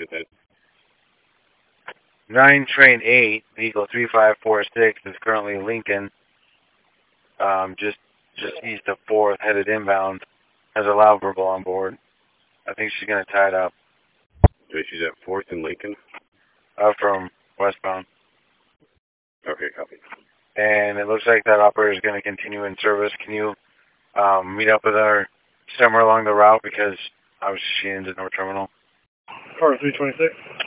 that. 9 train 8, vehicle 3546 is currently Lincoln, just east of 4th, headed inbound. Has a loud verbal on board. I think she's going to tie it up. So she's at 4th and Lincoln? From westbound. Okay, copy. And it looks like that operator is going to continue in service. Can you meet up with her somewhere along the route, because obviously she ends at North Terminal? Car 326.